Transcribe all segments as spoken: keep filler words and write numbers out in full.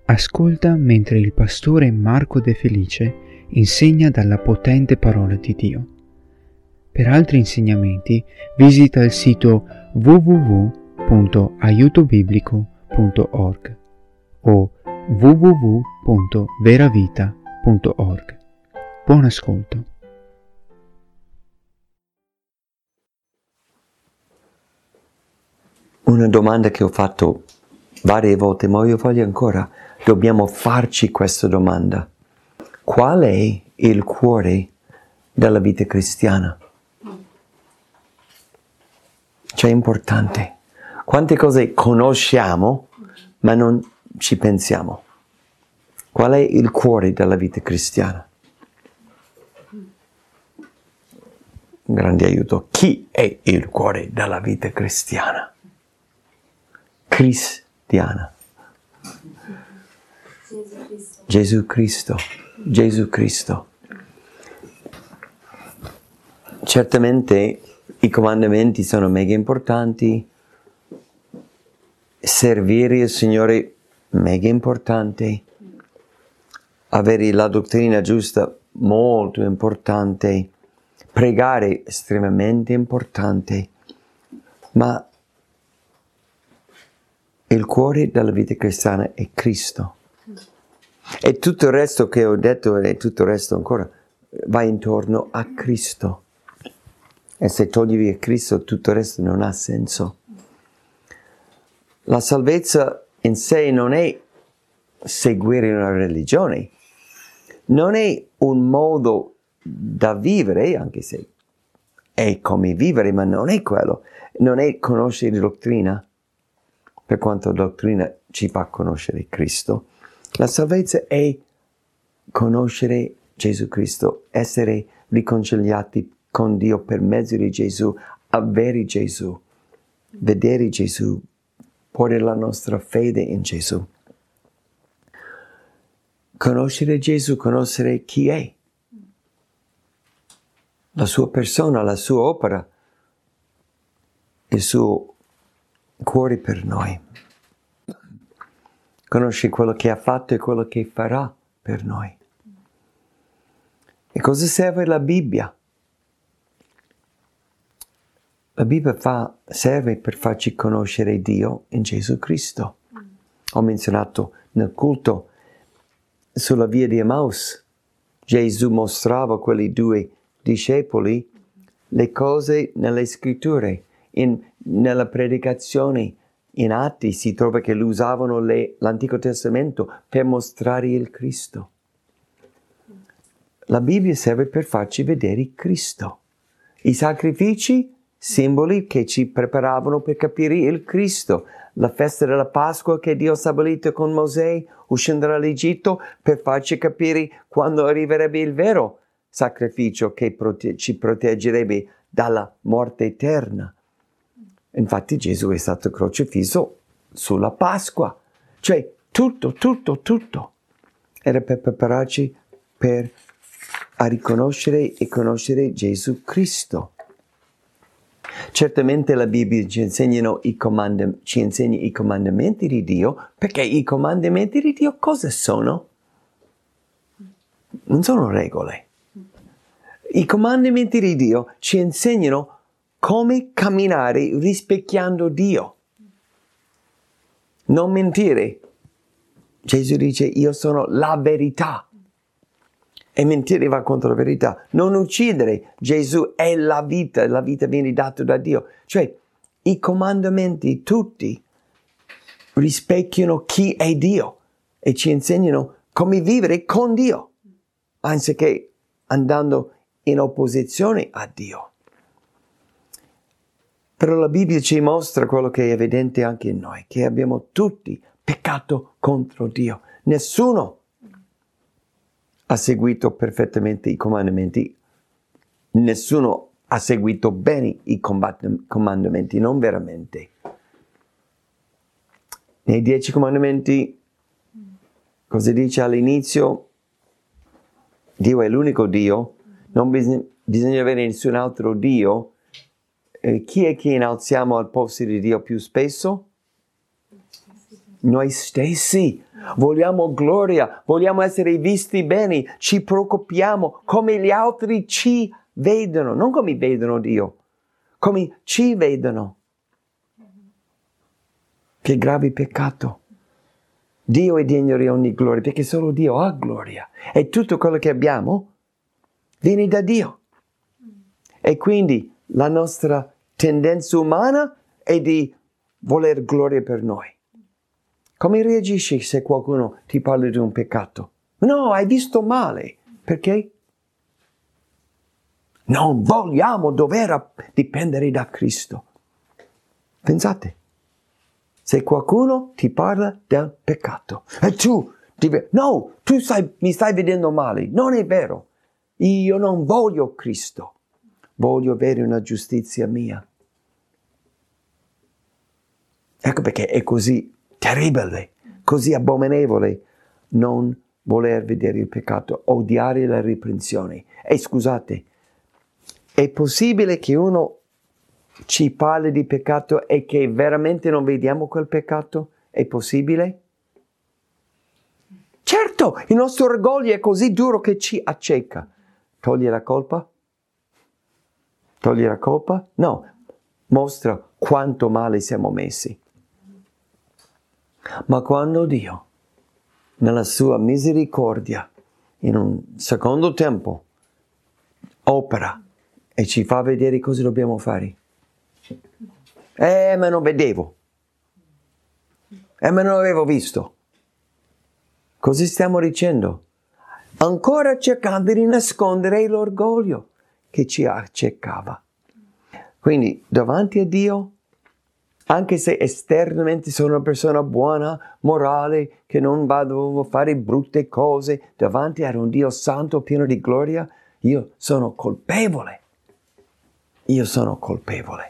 Ascolta mentre il pastore Marco De Felice insegna dalla potente parola di Dio. Per altri insegnamenti visita il sito w w w punto aiuto biblico punto org o w w w punto veravita punto org. Buon ascolto. Una domanda che ho fatto varie volte, ma io voglio ancora, dobbiamo farci questa domanda. Qual è il cuore della vita cristiana? Cioè è importante. Quante cose conosciamo, ma non ci pensiamo. Qual è il cuore della vita cristiana? Un grande aiuto. Chi è il cuore della vita cristiana? Cristiana. Gesù Cristo. Gesù Cristo. Certamente i comandamenti sono mega importanti, servire il Signore mega importante, avere la dottrina giusta molto importante, pregare estremamente importante, ma il cuore della vita cristiana è Cristo. E tutto il resto che ho detto e tutto il resto ancora va intorno a Cristo. E se togli via Cristo tutto il resto non ha senso. La salvezza in sé non è seguire una religione, non è un modo da vivere, anche se è come vivere, ma non è quello. Non è conoscere dottrina, per quanto la dottrina ci fa conoscere Cristo. La salvezza è conoscere Gesù Cristo, essere riconciliati con Dio per mezzo di Gesù, avere Gesù, vedere Gesù, porre la nostra fede in Gesù. Conoscere Gesù, conoscere chi è, la sua persona, la sua opera, il suo cuore per noi. Conosce quello che ha fatto e quello che farà per noi. E cosa serve la Bibbia? La Bibbia fa, serve per farci conoscere Dio in Gesù Cristo. Ho menzionato nel culto sulla via di Emmaus, Gesù mostrava a quelli due discepoli le cose nelle scritture, in, nella predicazione. In Atti si trova che usavano le, l'Antico Testamento per mostrare il Cristo. La Bibbia serve per farci vedere Cristo. I sacrifici, simboli che ci preparavano per capire il Cristo. La festa della Pasqua che Dio ha stabilito con Mosè, uscendo dall'Egitto, per farci capire quando arriverebbe il vero sacrificio che prote- ci proteggerebbe dalla morte eterna. Infatti Gesù è stato crocifisso sulla Pasqua. Cioè tutto, tutto, tutto era per prepararci per a riconoscere e conoscere Gesù Cristo. Certamente la Bibbia ci, insegnano i comand- ci insegna i comandamenti di Dio, perché i comandamenti di Dio cosa sono? Non sono regole. I comandamenti di Dio ci insegnano come camminare rispecchiando Dio. Non mentire. Gesù dice, io sono la verità. E mentire va contro la verità. Non uccidere. Gesù è la vita. La vita viene data da Dio. Cioè, i comandamenti tutti rispecchiano chi è Dio e ci insegnano come vivere con Dio, anziché andando in opposizione a Dio. Però la Bibbia ci mostra quello che è evidente anche in noi, che abbiamo tutti peccato contro Dio. Nessuno ha seguito perfettamente i comandamenti, nessuno ha seguito bene i comandamenti, non veramente. Nei dieci comandamenti, cosa dice all'inizio? Dio è l'unico Dio, non bisogna, bisogna avere nessun altro Dio. Eh, chi è che innalziamo al posto di Dio più spesso? Noi stessi. Vogliamo gloria, vogliamo essere visti bene, ci preoccupiamo come gli altri ci vedono, non come vedono Dio, come ci vedono. Che grave peccato. Dio è degno di ogni gloria, perché solo Dio ha gloria. E tutto quello che abbiamo viene da Dio. E quindi la nostra tendenza umana è di voler gloria per noi. Come reagisci se qualcuno ti parla di un peccato? No, hai visto male. Perché? Non vogliamo dover dipendere da Cristo. Pensate, se qualcuno ti parla del peccato e tu, ti, no, tu stai, mi stai vedendo male, non è vero. Io non voglio Cristo, voglio avere una giustizia mia. Ecco perché è così terribile, così abominevole non voler vedere il peccato, odiare le riprensioni. E scusate, è possibile che uno ci parli di peccato e che veramente non vediamo quel peccato? È possibile? Certo, il nostro orgoglio è così duro che ci acceca. Toglie la colpa? Toglie la colpa? No, mostra quanto male siamo messi. Ma quando Dio, nella sua misericordia, in un secondo tempo, opera e ci fa vedere cosa dobbiamo fare. Eh, ma non vedevo. Eh, ma non avevo visto. Cosa stiamo dicendo? Ancora cercando di nascondere l'orgoglio che ci accecava. Quindi, davanti a Dio, anche se esternamente sono una persona buona, morale, che non vado a fare brutte cose, davanti a un Dio santo, pieno di gloria, io sono colpevole. Io sono colpevole.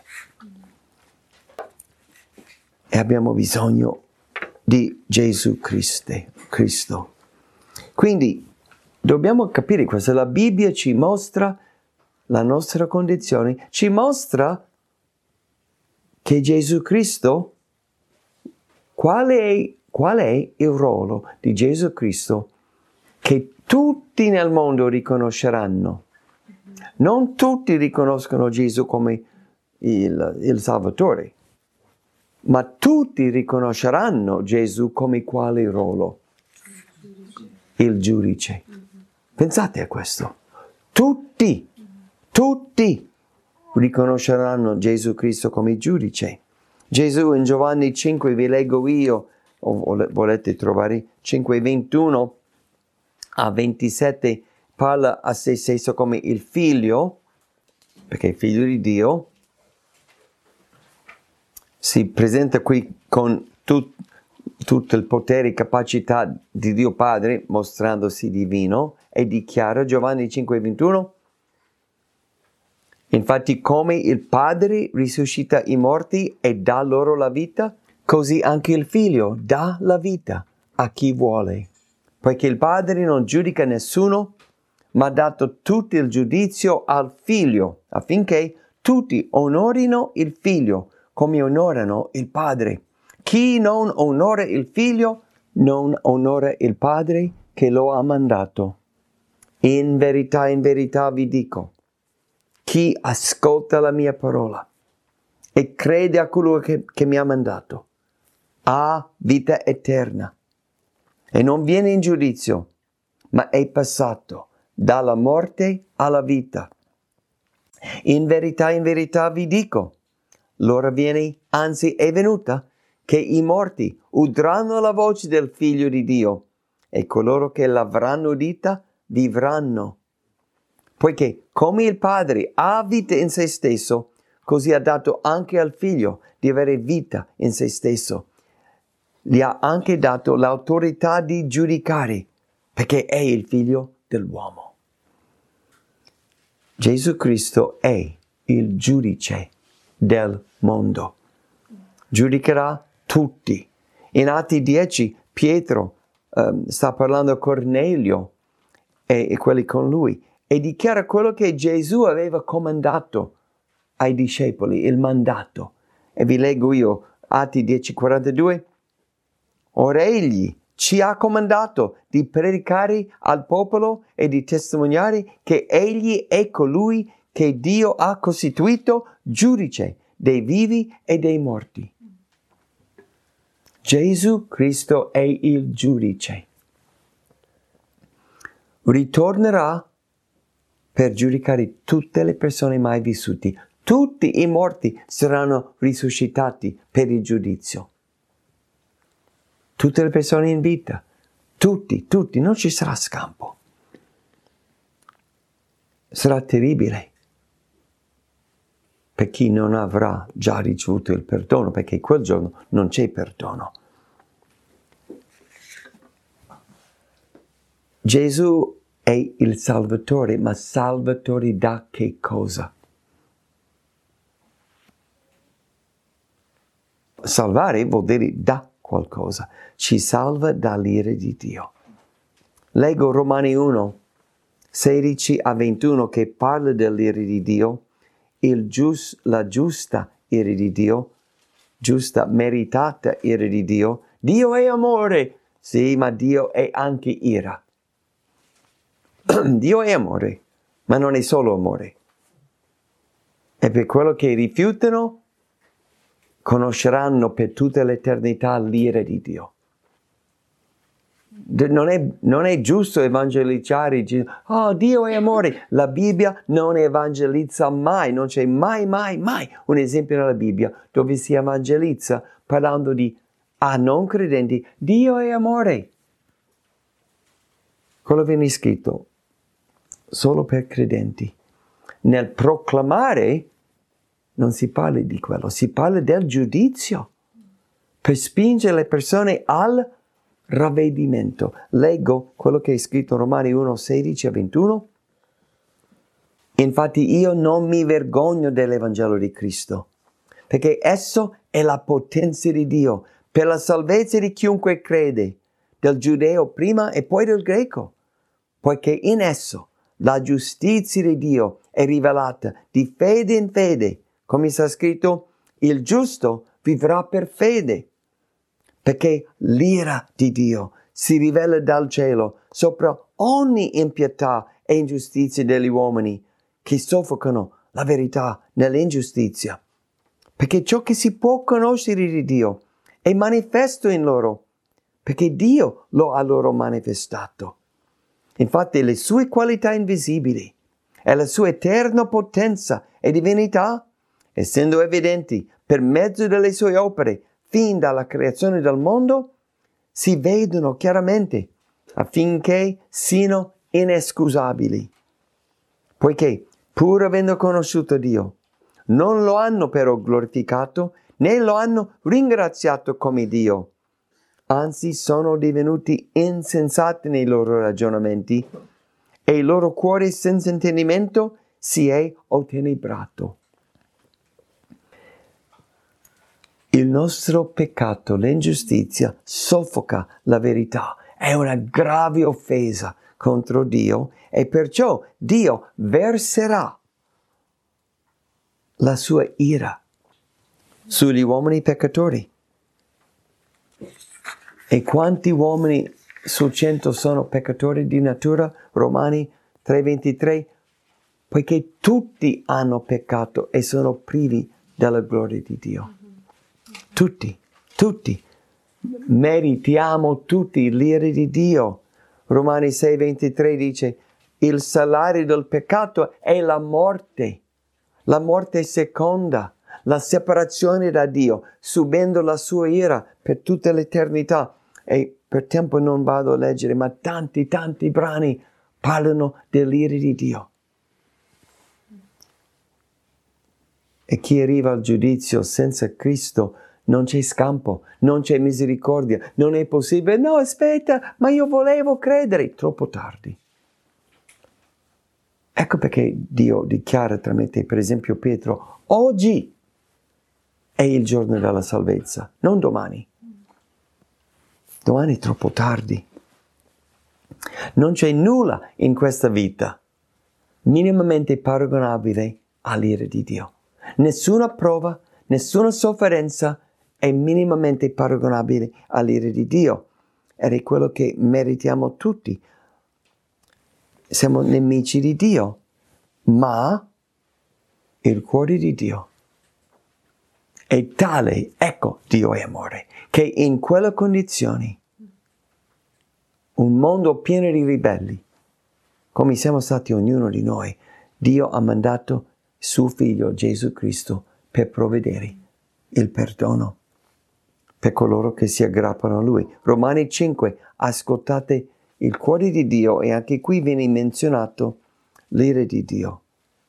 E abbiamo bisogno di Gesù Cristo. Quindi dobbiamo capire questo. La Bibbia ci mostra la nostra condizione, ci mostra che Gesù Cristo, qual è, qual è il ruolo di Gesù Cristo che tutti nel mondo riconosceranno. Non tutti riconoscono Gesù come il, il Salvatore, ma tutti riconosceranno Gesù come quale ruolo? Il giudice. Pensate a questo. Tutti, tutti riconosceranno Gesù Cristo come giudice. Gesù in Giovanni cinque, vi leggo io, o volete trovare, cinque ventuno a ventisette, parla a se stesso come il figlio, perché è figlio di Dio, si presenta qui con tut, tutto il potere e capacità di Dio Padre, mostrandosi divino, e dichiara, Giovanni cinque ventuno, infatti come il Padre risuscita i morti e dà loro la vita, così anche il Figlio dà la vita a chi vuole. Poiché il Padre non giudica nessuno, ma ha dato tutto il giudizio al Figlio, affinché tutti onorino il Figlio, come onorano il Padre. Chi non onora il Figlio, non onora il Padre che lo ha mandato. In verità, in verità vi dico, chi ascolta la mia parola e crede a colui che, che mi ha mandato, ha vita eterna e non viene in giudizio, ma è passato dalla morte alla vita. In verità, in verità vi dico, l'ora viene, anzi è venuta, che i morti udranno la voce del Figlio di Dio e coloro che l'avranno udita vivranno. Poiché come il Padre ha vita in se stesso, così ha dato anche al Figlio di avere vita in se stesso. Gli ha anche dato l'autorità di giudicare, perché è il Figlio dell'uomo. Gesù Cristo è il giudice del mondo. Giudicherà tutti. In Atti dieci, Pietro um, sta parlando a Cornelio e, e quelli con lui, e dichiara quello che Gesù aveva comandato ai discepoli, il mandato. E vi leggo io, Atti dieci quarantadue. Ora egli, ci ha comandato di predicare al popolo e di testimoniare che Egli è colui che Dio ha costituito giudice dei vivi e dei morti. Gesù Cristo è il giudice. Ritornerà per giudicare tutte le persone mai vissute. Tutti i morti saranno risuscitati per il giudizio. Tutte le persone in vita. Tutti, tutti, non ci sarà scampo. Sarà terribile per chi non avrà già ricevuto il perdono, perché quel giorno non c'è perdono. Gesù è il Salvatore, ma Salvatore da che cosa? Salvare vuol dire da qualcosa. Ci salva dall'ira di Dio. Leggo Romani uno, sedici a ventuno, che parla dell'ira di Dio, il gius, la giusta ira di Dio, giusta, meritata ira di Dio. Dio è amore, sì, ma Dio è anche ira. Dio è amore, ma non è solo amore. E per quello che rifiutano, conosceranno per tutta l'eternità l'ira di Dio. Non è, non è giusto evangelizzare, oh Dio è amore. La Bibbia non evangelizza mai, non c'è mai, mai, mai un esempio nella Bibbia dove si evangelizza parlando di a non credenti, Dio è amore. Quello viene scritto solo per credenti. Nel proclamare non si parla di quello, si parla del giudizio per spingere le persone al ravvedimento. Leggo quello che è scritto in Romani uno, sedici a ventuno. Infatti io non mi vergogno dell'Evangelo di Cristo, perché esso è la potenza di Dio per la salvezza di chiunque crede, del giudeo prima e poi del greco, poiché in esso la giustizia di Dio è rivelata di fede in fede, come sta scritto, il giusto vivrà per fede, perché l'ira di Dio si rivela dal cielo sopra ogni impietà e ingiustizia degli uomini che soffocano la verità nell'ingiustizia, perché ciò che si può conoscere di Dio è manifesto in loro, perché Dio lo ha loro manifestato. Infatti le sue qualità invisibili e la sua eterna potenza e divinità, essendo evidenti per mezzo delle sue opere fin dalla creazione del mondo, si vedono chiaramente affinché siano inescusabili, poiché pur avendo conosciuto Dio, non lo hanno però glorificato né lo hanno ringraziato come Dio, anzi sono divenuti insensati nei loro ragionamenti e il loro cuore senza intendimento si è ottenebrato. Il nostro peccato, l'ingiustizia, soffoca la verità, è una grave offesa contro Dio e perciò Dio verserà la sua ira sugli uomini peccatori. E quanti uomini su cento sono peccatori di natura? Romani tre ventitré, poiché tutti hanno peccato e sono privi della gloria di Dio. Tutti, tutti. Meritiamo tutti l'ira di Dio. Romani sei ventitré dice, il salario del peccato è la morte, la morte seconda, la separazione da Dio, subendo la sua ira per tutta l'eternità. E per tempo non vado a leggere, ma tanti, tanti brani parlano dell'ira di Dio. E chi arriva al giudizio senza Cristo non c'è scampo, non c'è misericordia, non è possibile. No, aspetta, ma io volevo credere. Troppo tardi. Ecco perché Dio dichiara tramite, per esempio, Pietro, oggi è il giorno della salvezza, non domani. Domani è troppo tardi. Non c'è nulla in questa vita minimamente paragonabile all'ira di Dio. Nessuna prova, nessuna sofferenza è minimamente paragonabile all'ira di Dio. ed è quello che meritiamo tutti. Siamo nemici di Dio, ma il cuore di Dio è tale, ecco, Dio è amore, che in quelle condizioni, un mondo pieno di ribelli, come siamo stati ognuno di noi, Dio ha mandato suo figlio Gesù Cristo per provvedere il perdono per coloro che si aggrappano a Lui. Romani cinque, ascoltate il cuore di Dio, e anche qui viene menzionato l'ira di Dio.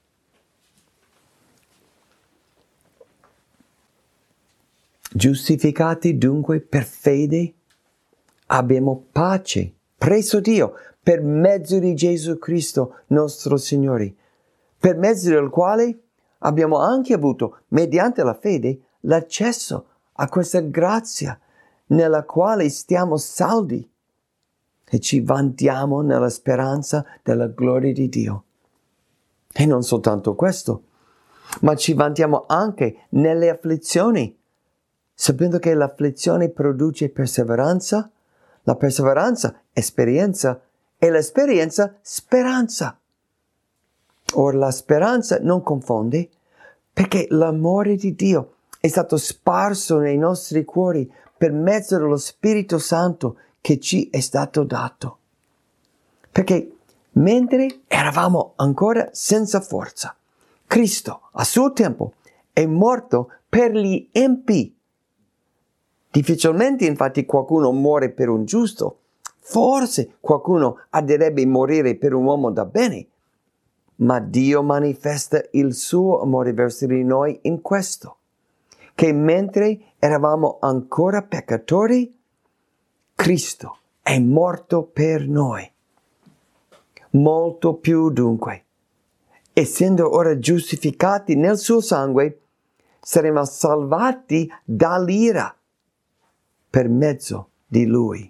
Giustificati dunque per fede, abbiamo pace presso Dio per mezzo di Gesù Cristo nostro Signore, per mezzo del quale abbiamo anche avuto, mediante la fede, l'accesso a questa grazia nella quale stiamo saldi e ci vantiamo nella speranza della gloria di Dio. E non soltanto questo, ma ci vantiamo anche nelle afflizioni, sapendo che l'afflizione produce perseveranza, la perseveranza esperienza e l'esperienza speranza. Ora la speranza non confonde, perché l'amore di Dio è stato sparso nei nostri cuori per mezzo dello Spirito Santo che ci è stato dato. Perché mentre eravamo ancora senza forza, Cristo a suo tempo è morto per gli empi. Difficilmente infatti qualcuno muore per un giusto, forse qualcuno arderebbe morire per un uomo da bene, ma Dio manifesta il suo amore verso di noi in questo, che mentre eravamo ancora peccatori, Cristo è morto per noi. Molto più dunque, essendo ora giustificati nel suo sangue, saremo salvati dall'ira per mezzo di Lui.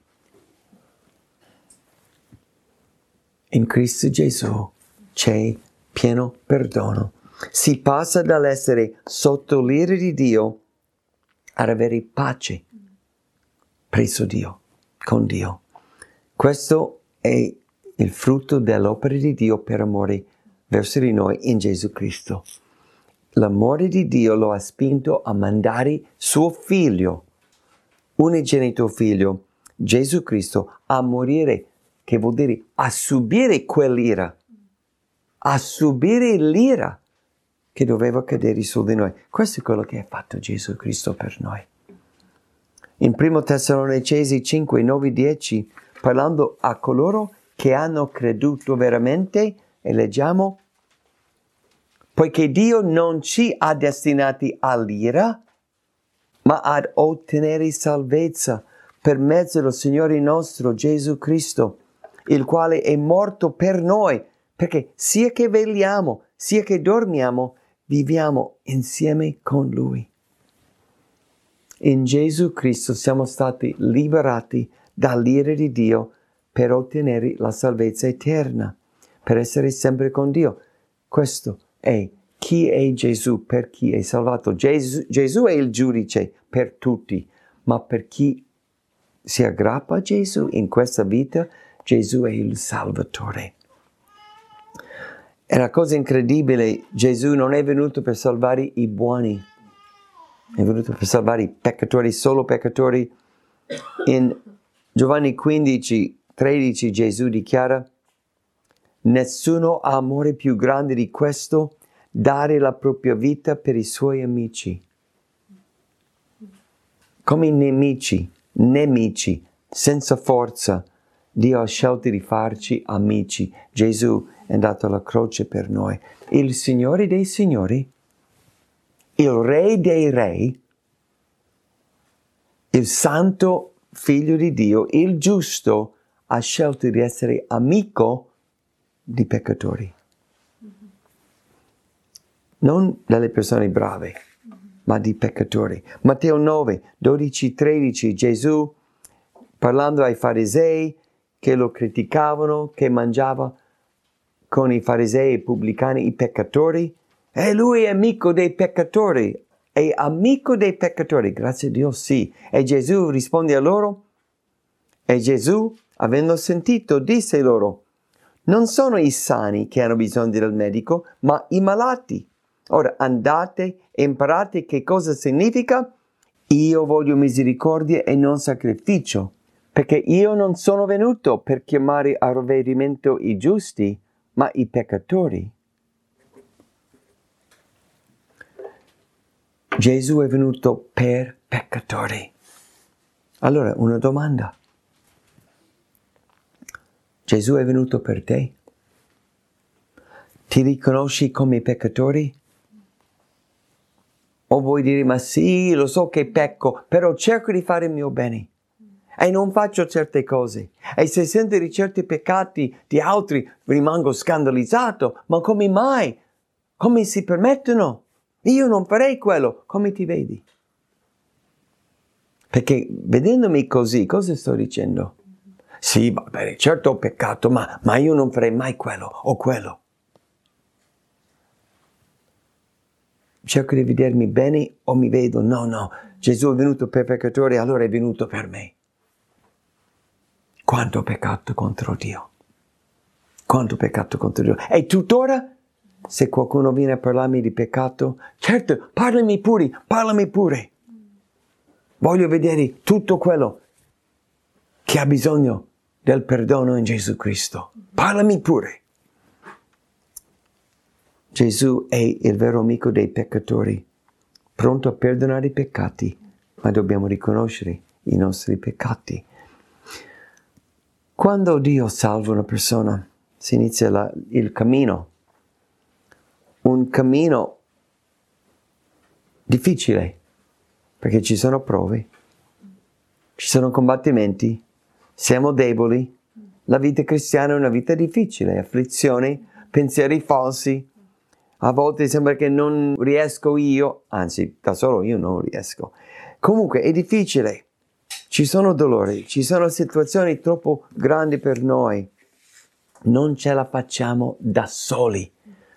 In Cristo Gesù c'è pieno perdono. Si passa dall'essere sotto l'ira di Dio ad avere pace presso Dio, con Dio. Questo è il frutto dell'opera di Dio per amore verso di noi in Gesù Cristo. L'amore di Dio lo ha spinto a mandare suo figlio, unigenito figlio, Gesù Cristo, a morire, che vuol dire a subire quell'ira, a subire l'ira che doveva cadere su di noi. Questo è quello che ha fatto Gesù Cristo per noi. In primo Tessalonicesi cinque, nove, dieci, parlando a coloro che hanno creduto veramente, e leggiamo: poiché Dio non ci ha destinati all'ira, ma ad ottenere salvezza per mezzo del Signore nostro Gesù Cristo, il quale è morto per noi, perché sia che vegliamo, sia che dormiamo, viviamo insieme con Lui. In Gesù Cristo siamo stati liberati dall'ira di Dio per ottenere la salvezza eterna, per essere sempre con Dio. Questo è chi è Gesù, per chi è salvato. Gesù, Gesù è il giudice per tutti, ma per chi si aggrappa a Gesù in questa vita, Gesù è il Salvatore. È una cosa incredibile, Gesù non è venuto per salvare i buoni, è venuto per salvare i peccatori, solo peccatori. In Giovanni quindici, tredici Gesù dichiara: nessuno ha amore più grande di questo, dare la propria vita per i suoi amici. Come nemici, nemici, senza forza, Dio ha scelto di farci amici. Gesù è andato alla croce per noi. Il Signore dei Signori, il Re dei Re, il Santo Figlio di Dio, il Giusto, ha scelto di essere amico di peccatori. Non delle persone brave, ma di peccatori. Matteo nove, dodici, tredici, Gesù, parlando ai farisei che lo criticavano, che mangiava con i farisei e i pubblicani, i peccatori, e lui è amico dei peccatori, è amico dei peccatori, grazie a Dio sì. E Gesù risponde a loro: E Gesù, avendo sentito, disse loro: non sono i sani che hanno bisogno del medico, ma i malati. Ora andate e imparate che cosa significa: io voglio misericordia e non sacrificio, perché io non sono venuto per chiamare a ravvedimento i giusti, ma i peccatori. Gesù è venuto per peccatori. Allora, una domanda. Gesù è venuto per te? Ti riconosci come peccatori? O vuoi dire: ma sì, lo so che pecco, però cerco di fare il mio bene e non faccio certe cose. E se sento di certi peccati di altri rimango scandalizzato. Ma come mai? Come si permettono? Io non farei quello. Come ti vedi? Perché vedendomi così, cosa sto dicendo? Sì, va bene, certo ho peccato, ma, ma io non farei mai quello o quello. Cerco di vedermi bene o mi vedo: no, no, Gesù è venuto per peccatori, allora è venuto per me. Quanto peccato contro Dio. Quanto peccato contro Dio. E tuttora, se qualcuno viene a parlarmi di peccato, certo, parlami pure, parlami pure. Voglio vedere tutto quello che ha bisogno del perdono in Gesù Cristo. Parlami pure. Gesù è il vero amico dei peccatori, pronto a perdonare i peccati, ma dobbiamo riconoscere i nostri peccati. Quando Dio salva una persona, si inizia la, il cammino, un cammino difficile, perché ci sono prove, ci sono combattimenti, siamo deboli, la vita cristiana è una vita difficile, afflizioni, pensieri falsi. A volte sembra che non riesco io, anzi, da solo io non riesco. Comunque è difficile, ci sono dolori, ci sono situazioni troppo grandi per noi. Non ce la facciamo da soli.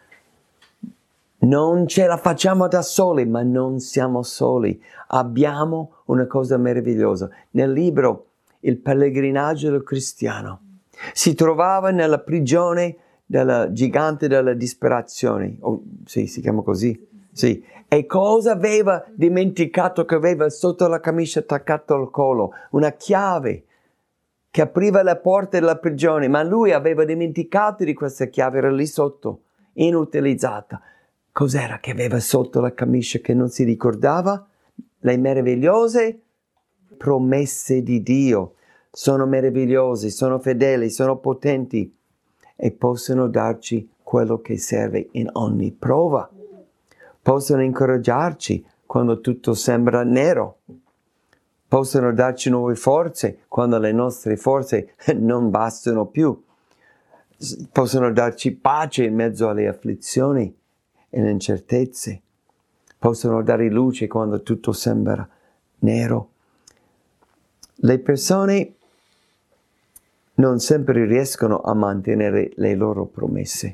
Non ce la facciamo da soli, ma non siamo soli. Abbiamo una cosa meravigliosa. Nel libro Il pellegrinaggio del cristiano si trovava nella prigione del gigante della disperazione, oh, sì, si chiama così, sì. E cosa aveva dimenticato che aveva sotto la camicia attaccato al collo? Una chiave che apriva le porte della prigione, ma lui aveva dimenticato di questa chiave, era lì sotto, inutilizzata. Cos'era che aveva sotto la camicia che non si ricordava? Le meravigliose promesse di Dio. Sono meravigliose, sono fedeli, sono potenti e possono darci quello che serve in ogni prova. Possono incoraggiarci quando tutto sembra nero. Possono darci nuove forze quando le nostre forze non bastano più. Possono darci pace in mezzo alle afflizioni e le incertezze. Possono dare luce quando tutto sembra nero. Le persone non sempre riescono a mantenere le loro promesse.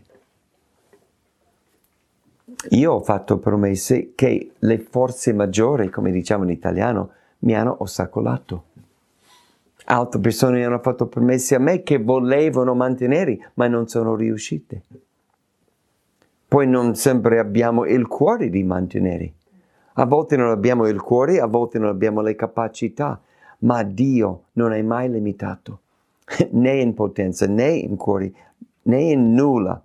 Io ho fatto promesse che le forze maggiori, come diciamo in italiano, mi hanno ostacolato. Altre persone hanno fatto promesse a me che volevano mantenere, ma non sono riuscite. Poi non sempre abbiamo il cuore di mantenere. A volte non abbiamo il cuore, a volte non abbiamo le capacità, ma Dio non è mai limitato. Né in potenza, né in cuore, né in nulla.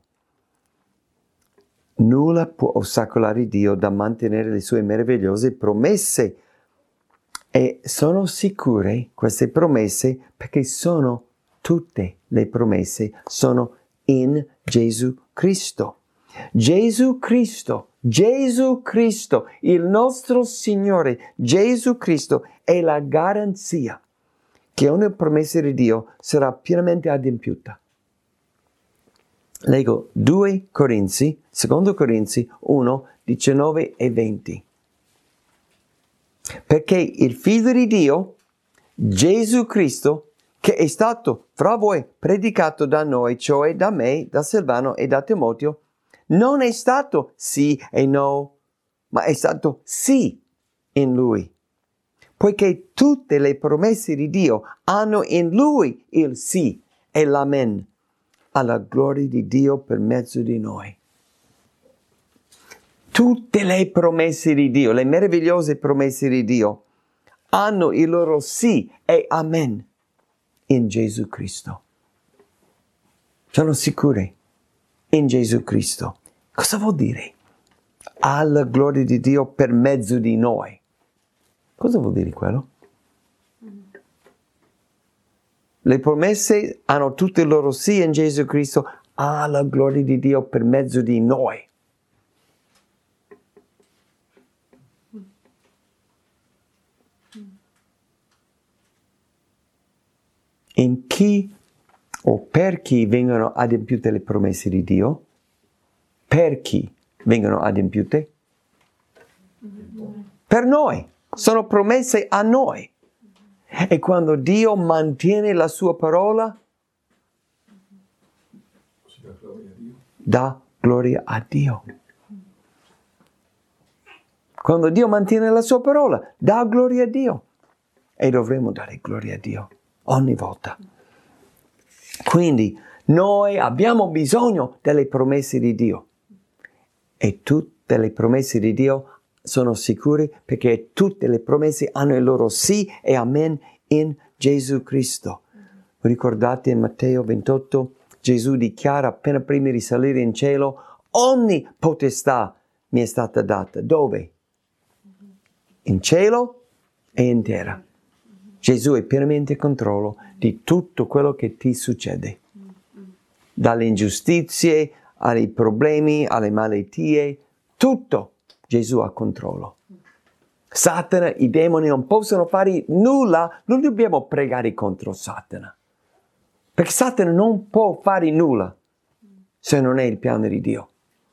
Nulla può ostacolare Dio da mantenere le sue meravigliose promesse. E sono sicure queste promesse perché sono tutte le promesse, sono in Gesù Cristo. Gesù Cristo, Gesù Cristo, il nostro Signore, Gesù Cristo è la garanzia che ogni promessa di Dio sarà pienamente adempiuta. Leggo due Corinzi, secondo Corinzi uno, diciannove e venti. Perché il Figlio di Dio, Gesù Cristo, che è stato fra voi predicato da noi, cioè da me, da Silvano e da Timoteo, non è stato sì e no, ma è stato sì in Lui. poiché tutte le promesse di Dio hanno in Lui il sì e l'amen, alla gloria di Dio per mezzo di noi. Tutte le promesse di Dio, le meravigliose promesse di Dio, hanno il loro sì e amen in Gesù Cristo. Sono sicure in Gesù Cristo. Cosa vuol dire? Alla gloria di Dio per mezzo di noi. Cosa vuol dire quello? Le promesse hanno tutte il loro sì in Gesù Cristo, alla gloria di Dio per mezzo di noi. In chi o per chi vengono adempiute le promesse di Dio? Per chi vengono adempiute? Per noi. Sono promesse a noi. E quando Dio mantiene la sua parola, dà gloria a Dio. Quando Dio mantiene la sua parola, dà gloria a Dio. E dovremo dare gloria a Dio ogni volta. Quindi noi abbiamo bisogno delle promesse di Dio. E tutte le promesse di Dio sono sicure perché tutte le promesse hanno il loro sì e amen in Gesù Cristo. Ricordate in Matteo ventotto, Gesù dichiara appena prima di salire in cielo, ogni potestà mi è stata data. Dove? In cielo e in terra. Gesù è pienamente in controllo di tutto quello che ti succede. Dalle ingiustizie, ai problemi, alle malattie, tutto Gesù ha controllo. Satana, i demoni non possono fare nulla, non dobbiamo pregare contro Satana. Perché Satana non può fare nulla se non è il piano di Dio.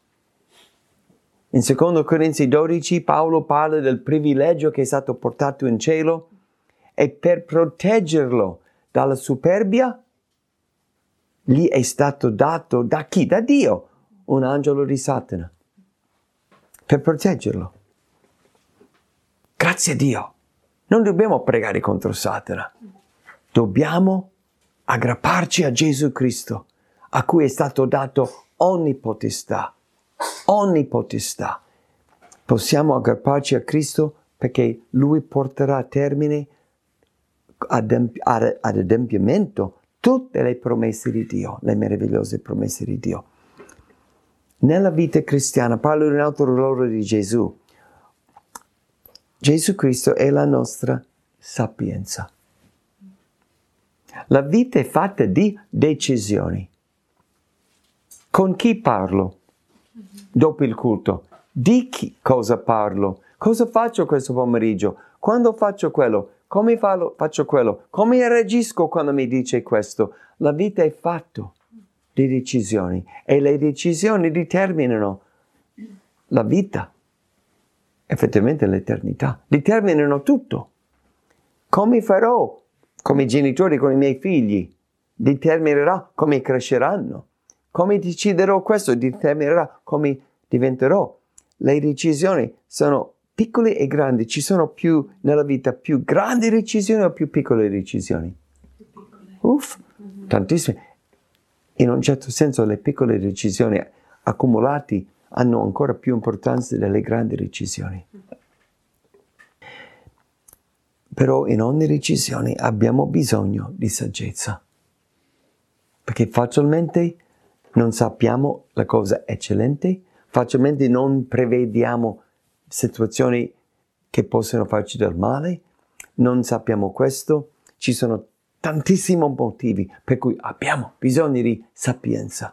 In secondo Corinzi dodici Paolo parla del privilegio che è stato portato in cielo e per proteggerlo dalla superbia gli è stato dato da chi? Da Dio, un angelo di Satana. Per proteggerlo. Grazie a Dio. Non dobbiamo pregare contro Satana. Dobbiamo aggrapparci a Gesù Cristo, a cui è stato dato ogni potestà. Ogni potestà. Possiamo aggrapparci a Cristo perché Lui porterà a termine, ad, ad, ad adempimento, tutte le promesse di Dio, le meravigliose promesse di Dio. Nella vita cristiana, parlo di un altro ruolo di Gesù. Gesù Cristo è la nostra sapienza. La vita è fatta di decisioni. Con chi parlo? Dopo il culto. Di chi cosa parlo? Cosa faccio questo pomeriggio? Quando faccio quello? Come faccio quello? Come reagisco quando mi dice questo? La vita è fatta di decisioni e le decisioni determinano la vita, effettivamente l'eternità, determinano tutto. Come farò come genitori con i miei figli? Determinerà come cresceranno. Come deciderò questo? Determinerà come diventerò. Le decisioni sono piccole e grandi. Ci sono più nella vita più grandi decisioni o più piccole decisioni? Uff, tantissime. In un certo senso le piccole decisioni accumulate hanno ancora più importanza delle grandi decisioni. Però in ogni decisione abbiamo bisogno di saggezza. Perché facilmente non sappiamo la cosa eccellente, facilmente non prevediamo situazioni che possono farci del male, non sappiamo questo, ci sono tantissimi motivi per cui abbiamo bisogno di sapienza.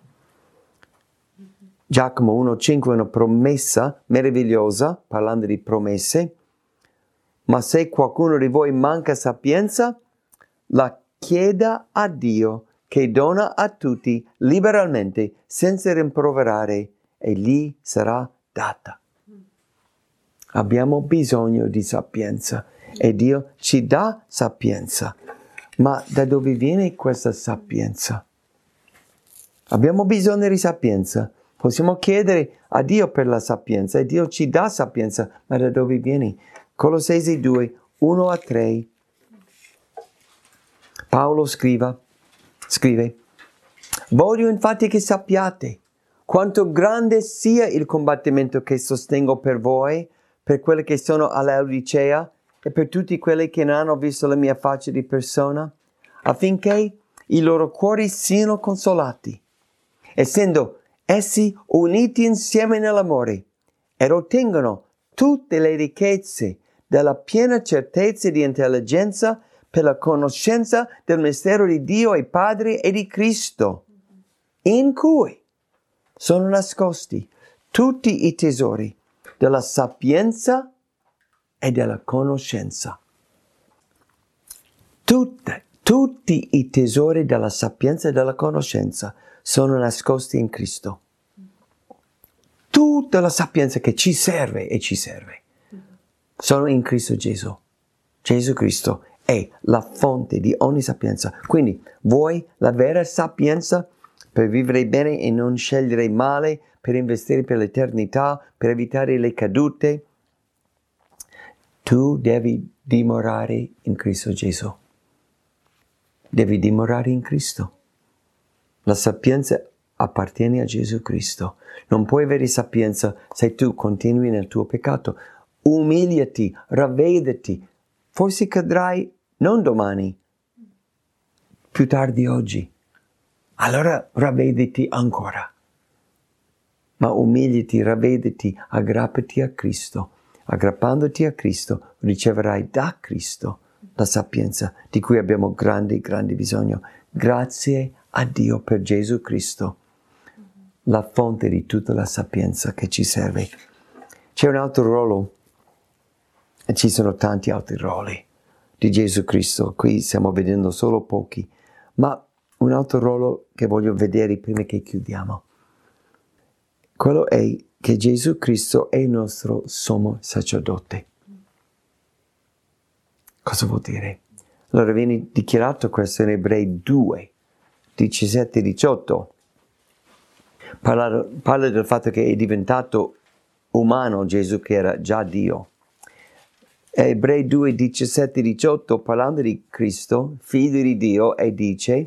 Giacomo uno cinque è una promessa meravigliosa, parlando di promesse, ma se qualcuno di voi manca sapienza, la chieda a Dio, che dona a tutti liberalmente, senza rimproverare, e gli sarà data. Abbiamo bisogno di sapienza e Dio ci dà sapienza. Ma da dove viene questa sapienza? Abbiamo bisogno di sapienza. Possiamo chiedere a Dio per la sapienza e Dio ci dà sapienza, ma da dove viene? Colossesi due, uno a tre. Paolo scriva, scrive, voglio infatti che sappiate quanto grande sia il combattimento che sostengo per voi, per quelli che sono alla Odicea e per tutti quelli che non hanno visto la mia faccia di persona, affinché i loro cuori siano consolati, essendo essi uniti insieme nell'amore, e ottengano tutte le ricchezze della piena certezza di intelligenza per la conoscenza del mistero di Dio e Padre e di Cristo, in cui sono nascosti tutti i tesori della sapienza e della conoscenza. Tutte, tutti i tesori della sapienza e della conoscenza sono nascosti in Cristo. Tutta la sapienza che ci serve e ci serve sono in Cristo Gesù. Gesù Cristo è la fonte di ogni sapienza. Quindi vuoi la vera sapienza per vivere bene e non scegliere male, per investire per l'eternità, per evitare le cadute? Tu devi dimorare in Cristo Gesù. Devi dimorare in Cristo. La sapienza appartiene a Gesù Cristo. Non puoi avere sapienza se tu continui nel tuo peccato. Umiliati, ravvediti. Forse cadrai non domani, più tardi oggi. Allora ravvediti ancora. Ma umiliati, ravvediti, aggrappati a Cristo. Aggrappandoti a Cristo riceverai da Cristo la sapienza di cui abbiamo grande, grande bisogno. Grazie a Dio per Gesù Cristo, la fonte di tutta la sapienza che ci serve. C'è un altro ruolo, e ci sono tanti altri ruoli di Gesù Cristo. Qui stiamo vedendo solo pochi, ma un altro ruolo che voglio vedere prima che chiudiamo. Quello è che Gesù Cristo è il nostro sommo sacerdote. Cosa vuol dire? Allora viene dichiarato questo in Ebrei due, diciassette diciotto. Parla, parla del fatto che è diventato umano Gesù, che era già Dio. Ebrei due, diciassette diciotto, parlando di Cristo, figlio di Dio, e dice: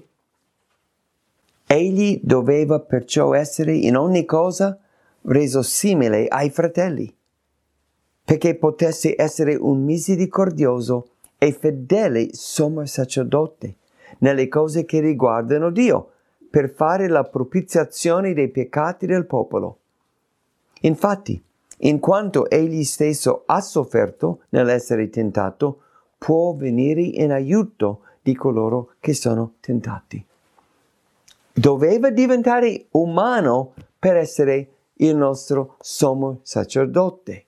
egli doveva perciò essere in ogni cosa reso simile ai fratelli, perché potesse essere un misericordioso e fedele sommo sacerdote nelle cose che riguardano Dio, per fare la propiziazione dei peccati del popolo. Infatti, in quanto egli stesso ha sofferto nell'essere tentato, può venire in aiuto di coloro che sono tentati. Doveva diventare umano per essere il nostro sommo sacerdote.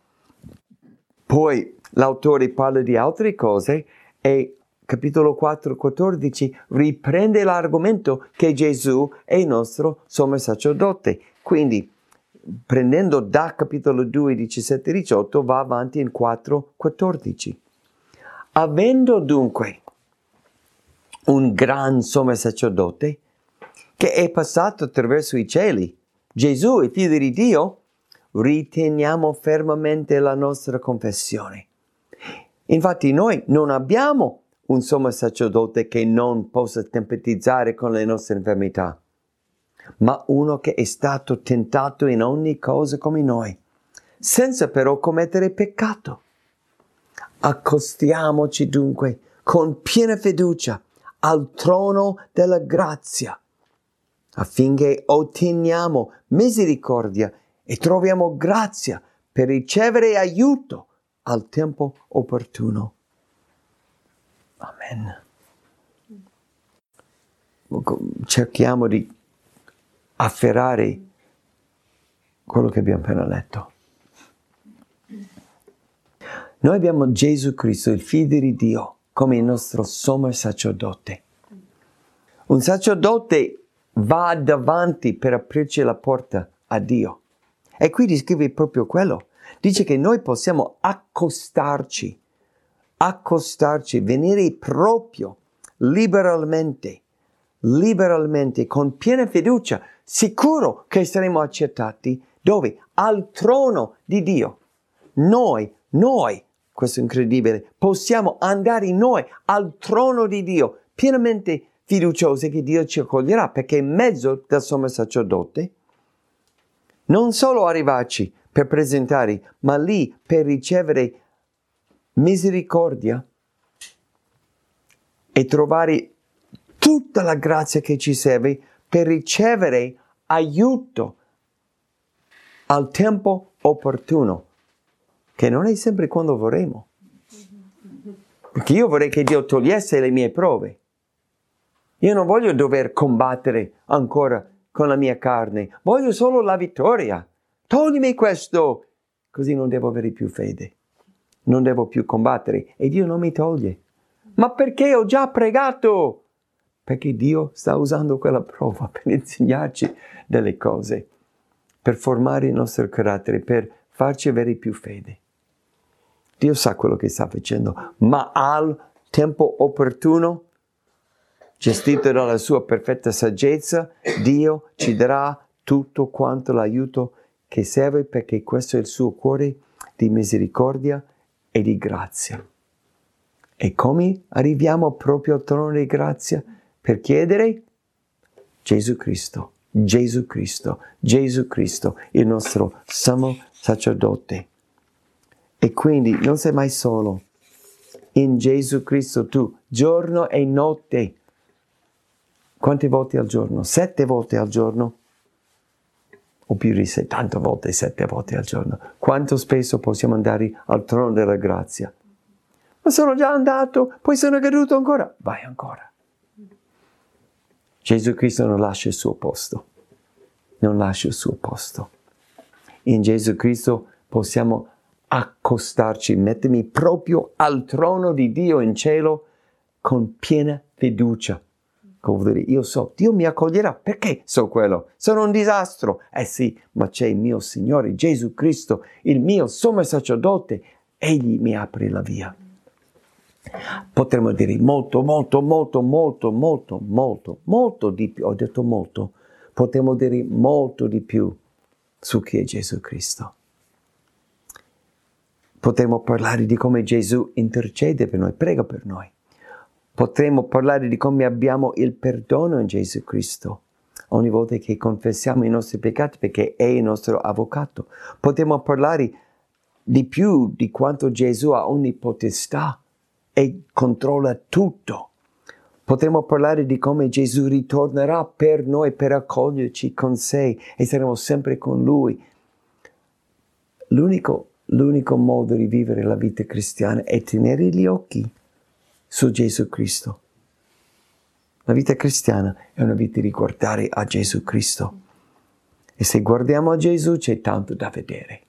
Poi l'autore parla di altre cose e capitolo quattro, quattordici riprende l'argomento che Gesù è il nostro sommo sacerdote. Quindi, prendendo da capitolo due, diciassette diciotto, va avanti in quattro, quattordici. Avendo dunque un gran sommo sacerdote che è passato attraverso i cieli, Gesù, il figlio di Dio, riteniamo fermamente la nostra confessione. Infatti noi non abbiamo un sommo sacerdote che non possa empatizzare con le nostre infermità, ma uno che è stato tentato in ogni cosa come noi, senza però commettere peccato. Accostiamoci dunque con piena fiducia al trono della grazia, affinché otteniamo misericordia e troviamo grazia per ricevere aiuto al tempo opportuno. Amen. Cerchiamo di afferrare quello che abbiamo appena letto. Noi abbiamo Gesù Cristo, il figlio di Dio, come il nostro sommo sacerdote. Un sacerdote va davanti per aprirci la porta a Dio. E qui descrive proprio quello. Dice che noi possiamo accostarci, accostarci, venire proprio liberalmente, liberalmente, con piena fiducia, sicuro che saremo accettati. Dove? Al trono di Dio. Noi, noi, questo incredibile, possiamo andare noi al trono di Dio, pienamente fiduciosi che Dio ci accoglierà, perché in mezzo del sommo sacerdote, non solo arrivarci per presentare, ma lì per ricevere misericordia e trovare tutta la grazia che ci serve per ricevere aiuto al tempo opportuno, che non è sempre quando vorremmo. Perché io vorrei che Dio togliesse le mie prove. Io non voglio dover combattere ancora con la mia carne, voglio solo la vittoria. Toglimi questo, così non devo avere più fede, non devo più combattere e Dio non mi toglie. Ma perché ho già pregato? Perché Dio sta usando quella prova per insegnarci delle cose, per formare il nostro carattere, per farci avere più fede. Dio sa quello che sta facendo, ma al tempo opportuno, gestito dalla sua perfetta saggezza, Dio ci darà tutto quanto l'aiuto che serve, perché questo è il suo cuore di misericordia e di grazia. E come arriviamo proprio al trono di grazia? Per chiedere Gesù Cristo, Gesù Cristo, Gesù Cristo, il nostro sommo sacerdote. E quindi non sei mai solo. In Gesù Cristo tu, giorno e notte. Quante volte al giorno? Sette volte al giorno? O più di settanta volte, sette volte al giorno. Quanto spesso possiamo andare al trono della grazia? Ma sono già andato, poi sono caduto ancora. Vai ancora. Gesù Cristo non lascia il suo posto. Non lascia il suo posto. In Gesù Cristo possiamo accostarci, mettermi proprio al trono di Dio in cielo con piena fiducia. Come vuol dire, io so, Dio mi accoglierà. Perché so quello? Sono un disastro. Eh sì, ma c'è il mio Signore Gesù Cristo, il mio sommo sacerdote. Egli mi apre la via. Potremmo dire molto, molto, molto, molto, molto, molto, molto di più. Ho detto molto. Potremmo dire molto di più su chi è Gesù Cristo. Potremmo parlare di come Gesù intercede per noi, prega per noi. Potremmo parlare di come abbiamo il perdono in Gesù Cristo ogni volta che confessiamo i nostri peccati, perché è il nostro avvocato. Potremmo parlare di più di quanto Gesù ha ogni potestà e controlla tutto. Potremmo parlare di come Gesù ritornerà per noi, per accoglierci con sé e saremo sempre con Lui. L'unico, l'unico modo di vivere la vita cristiana è tenere gli occhi su Gesù Cristo. La vita cristiana è una vita di guardare a Gesù Cristo. E se guardiamo a Gesù c'è tanto da vedere.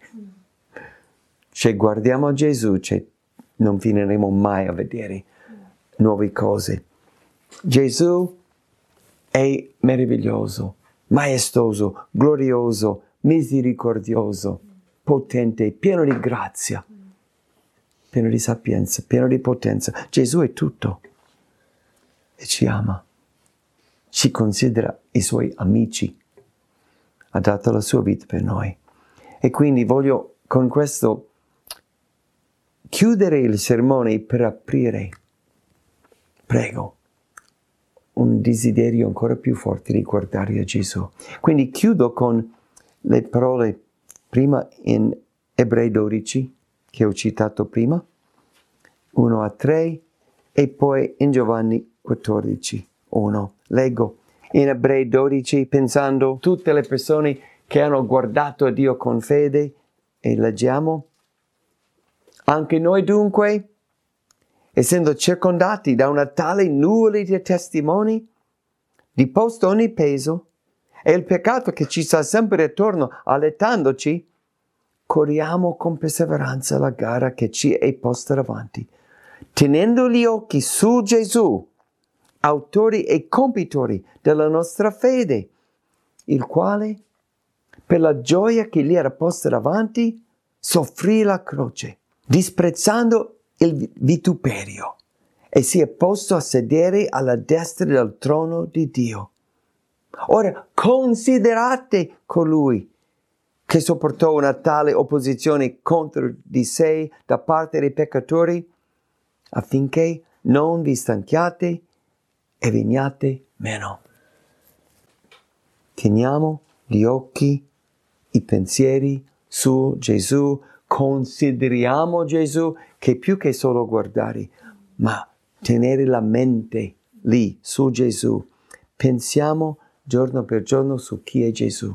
Se guardiamo a Gesù c'è, non finiremo mai a vedere nuove cose. Gesù è meraviglioso, maestoso, glorioso, misericordioso, potente, pieno di grazia, pieno di sapienza, pieno di potenza. Gesù è tutto e ci ama, ci considera i suoi amici, ha dato la sua vita per noi. E quindi voglio con questo chiudere il sermone per aprire, prego, un desiderio ancora più forte di guardare a Gesù. Quindi chiudo con le parole prima in Ebrei dodici, che ho citato prima, uno a tre, e poi in Giovanni quattordici, uno. Leggo in Ebrei dodici, pensando tutte le persone che hanno guardato a Dio con fede, e leggiamo: anche noi dunque, essendo circondati da una tale nuvole di testimoni, diposto ogni peso e il peccato che ci sta sempre attorno allettandoci, corriamo con perseveranza la gara che ci è posta davanti, tenendo gli occhi su Gesù, autori e compitori della nostra fede, il quale, per la gioia che gli era posta davanti, soffrì la croce, disprezzando il vituperio, e si è posto a sedere alla destra del trono di Dio. Ora considerate colui che sopportò una tale opposizione contro di sé da parte dei peccatori, affinché non vi stanchiate e veniate meno. Teniamo gli occhi, i pensieri su Gesù, consideriamo Gesù, che più che solo guardare, ma tenere la mente lì, su Gesù. Pensiamo giorno per giorno su chi è Gesù.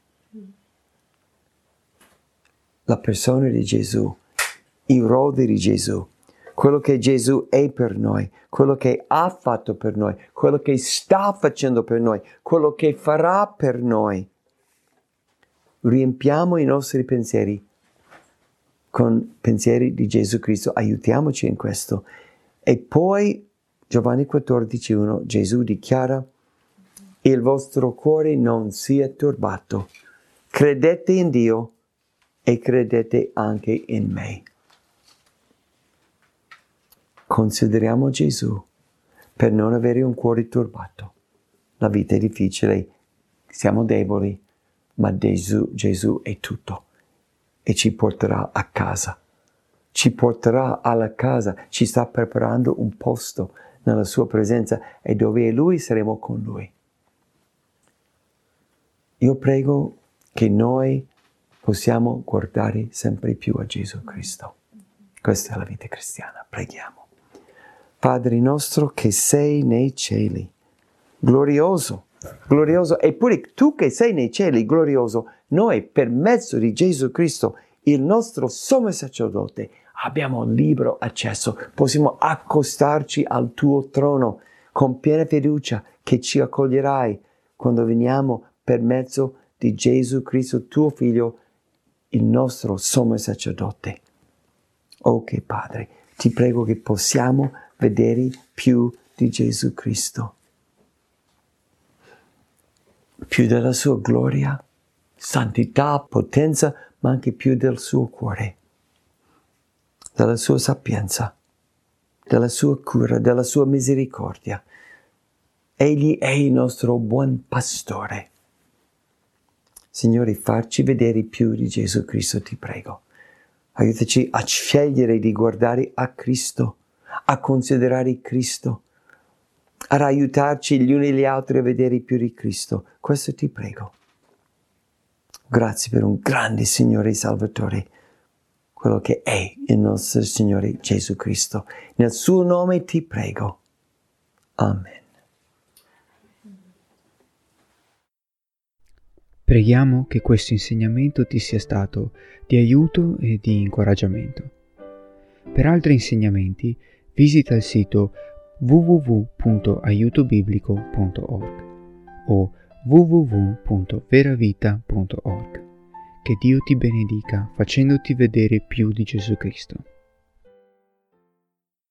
La persona di Gesù, i rodi di Gesù, quello che Gesù è per noi, quello che ha fatto per noi, quello che sta facendo per noi, quello che farà per noi. Riempiamo i nostri pensieri con pensieri di Gesù Cristo, aiutiamoci in questo. E poi Giovanni quattordici uno, Gesù dichiara: il vostro cuore non sia turbato, credete in Dio e credete anche in me. Consideriamo Gesù per non avere un cuore turbato. La vita è difficile, siamo deboli, ma Gesù, Gesù è tutto e ci porterà a casa. Ci porterà alla casa, ci sta preparando un posto nella sua presenza e dove è Lui saremo con Lui. Io prego che noi possiamo guardare sempre più a Gesù Cristo. Questa è la vita cristiana. Preghiamo. Padre nostro che sei nei cieli, glorioso, glorioso, eppure tu che sei nei cieli, glorioso, noi per mezzo di Gesù Cristo, il nostro sommo sacerdote, abbiamo libero accesso, possiamo accostarci al tuo trono con piena fiducia che ci accoglierai quando veniamo per mezzo di Gesù Cristo, tuo Figlio, il nostro sommo sacerdote. Oh che Padre, ti prego che possiamo vedere più di Gesù Cristo, più della sua gloria, santità, potenza, ma anche più del suo cuore, della sua sapienza, della sua cura, della sua misericordia. Egli è il nostro buon pastore. Signore, farci vedere più di Gesù Cristo, ti prego. Aiutaci a scegliere di guardare a Cristo, a considerare Cristo, ad aiutarci gli uni e gli altri a vedere più di Cristo. Questo ti prego. Grazie per un grande Signore Salvatore, quello che è il nostro Signore Gesù Cristo. Nel suo nome ti prego. Amen. Preghiamo che questo insegnamento ti sia stato di aiuto e di incoraggiamento. Per altri insegnamenti visita il sito w w w punto aiuto biblico punto org o w w w punto veravita punto org. Che Dio ti benedica facendoti vedere più di Gesù Cristo.